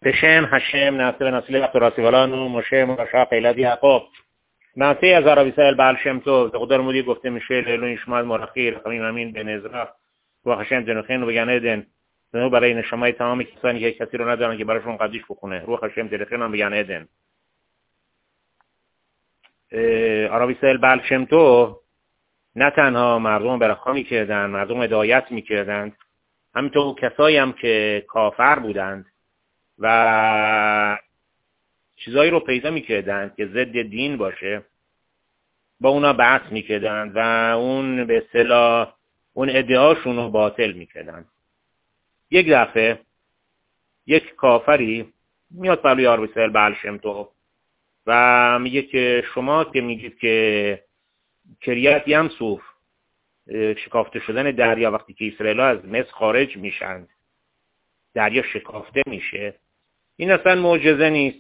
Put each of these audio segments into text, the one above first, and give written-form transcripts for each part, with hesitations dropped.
בשם השם נעשה ונצליח תורתו לנו משה מרשה قیلت یعقوب نعطی از عربی سایل بعل شم تو زخدار مودی گفته میشه لیلون شماد مرخی رقمیم امین به نظره و خشم جنخین و بگنه دن زنو برای نشمای تمامی کسانی که کسی رو ندارن که براشون قدیش بخونه روح خشم جنخین هم بگنه دن عربی سایل بعل شم تو نه تنها مردم برخوا میکردن، مردم هدایت میکردند، همینطور کسایی هم که کافر بودند و چیزایی رو پیدا میکردند که ضد دین باشه با اونا بحث میکردند و اون به اصطلاح اون ادعاشون رو باطل میکردند. یک دفعه یک کافری میاد پلوی عربی سایل بعل شم تو و میگه که شما که میگید که کریت یمسوف شکافته شدن دریا وقتی که اسرائیل از مصر خارج میشن دریا شکافته میشه، این اصلا معجزه نیست.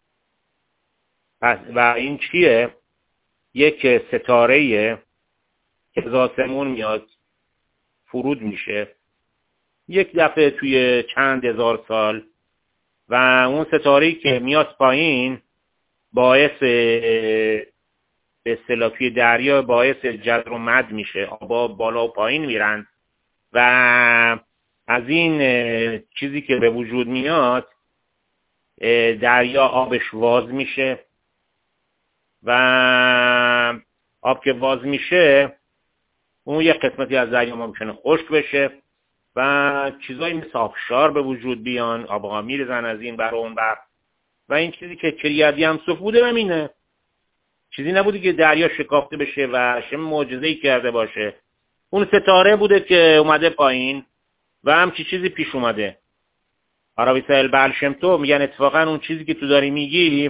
و این چیه؟ یک ستاره که از آسمون میاد فرود میشه یک دفعه توی چند هزار سال و اون ستاره‌ای که میاد پایین باعث به اصطلاح توی دریا باعث جذر و مد میشه، آبا بالا و پایین میرن و از این چیزی که به وجود میاد دریا آبش واز میشه و آب که واز میشه اون یک قسمتی از دریا ممکنه خشک بشه و چیزایی مثل آبشار به وجود بیان، آبها میرزن از این بر اون بر و این چیزی که کریت یمسوف بوده همینه، چیزی نبوده که دریا شکافته بشه و چه معجزه‌ای کرده باشه. اون ستاره بوده که اومده پایین و همچی چیزی پیش اومده. عربی سایل بعل شم تو میگن اتفاقا اون چیزی که تو داری میگی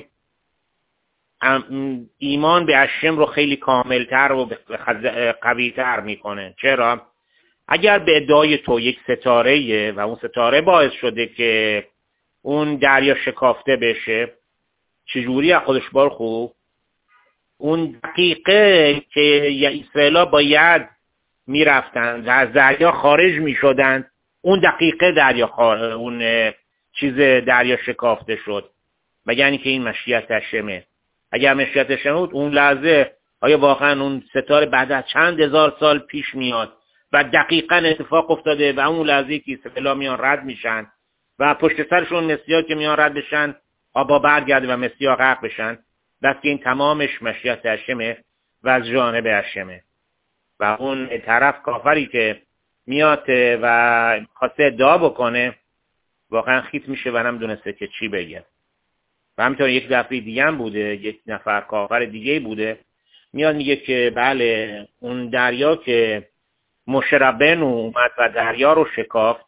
ایمان به اشم رو خیلی کاملتر و قویتر میکنه. چرا؟ اگر به ادعای تو یک ستاره و اون ستاره باعث شده که اون دریا شکافته بشه، چجوری از خودش بار خوب اون دقیقه که اسرائیل باید میرفتن و از دریا خارج میشدن اون دقیقه اون چیز دریا شکافته شد، مگر اینکه این مشیت هشمه. اگر مشیت هشمه بود اون لحظه آیا واقعا اون ستاره بعد از چند هزار سال پیش میاد و دقیقا اتفاق افتاده و اون لحظه که اسرائیل میان رد میشن و پشت سرشون مسیحا که میان رد بشن آبا برگرده و مسیحا غرق بشن، بس که این تمامش مشیت هشمه و از جانب هشمه و اون طرف کافری که میاد و خواسته ادعا بکنه واقعا خیت میشه و نمیدونسته که چی بگه. و همینطور یک دفعه دیگه هم بوده، یک نفر کافر دیگه بوده میاد میگه که بله اون دریا که موشه ربیנו اومد و دریا رو شکافت،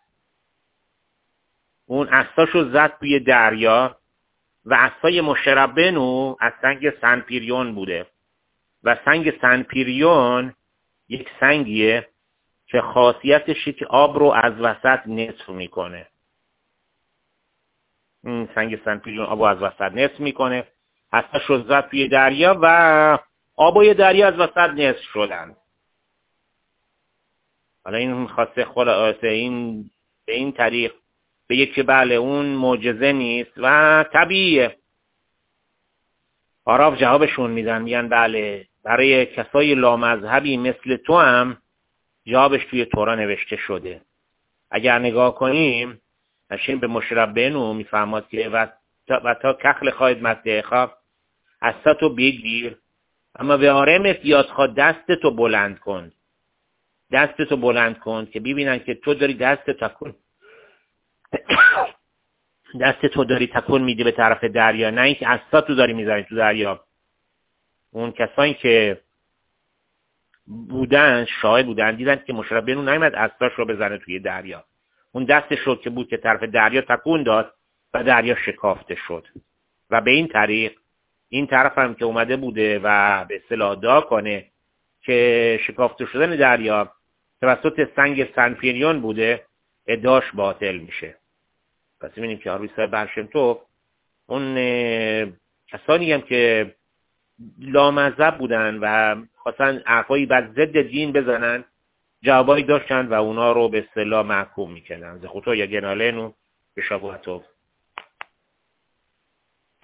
اون عصاشو زد توی دریا و عصای موشه ربیנו از سنگ سنپیریون بوده و سنگ سنپیریون یک سنگیه که خاصیتشه که آب رو از وسط نصف میکنه. این سنگ سنپیریون آب رو از وسط نصف میکنه، عصاشو زد توی دریا و آبای دریا از وسط نصف شدن. حالا این خواسته خلاصه این به این طریق بگه که بله اون معجزه نیست و طبیعیه. عرب جوابشون میدن میگن بله برای کسای لامذهبی مثل تو هم جوابش توی تورا نوشته شده. اگر نگاه کنیم هشم به موشه ربیנו میفهمد که و تا کخل خواهد مسیحا از تو بگیر اما به آرمت یادخواه دستتو بلند کن، دستتو بلند کن که ببینن که تو داری دستتو داری تکون میدی به طرف دریا، نه اینکه عصا تو داری میزنی تو دریا. اون کسایی که بودن شاهد بودن دیدن که موشه ربیנו نیامد عصاش رو بزنه توی دریا، اون دستش رو که بود که طرف دریا تکون داد و دریا شکافته شد و به این طریق این طرف هم که اومده بوده و به اصطلاح ادعا کنه که شکافته شدن دریا توسط سنگ سنپیریون بوده ادعاش باطل میشه. پس می‌بینیم که عربی سایل بعل شم تو اون کسانی هم که لامذهب بودن و خواستن حرفایی بر ضد دین بزنن جوابایی داشتن و اونا رو به اصطلاح محکوم میکنن. زخوتو یا گنالنو به شبوه طوب.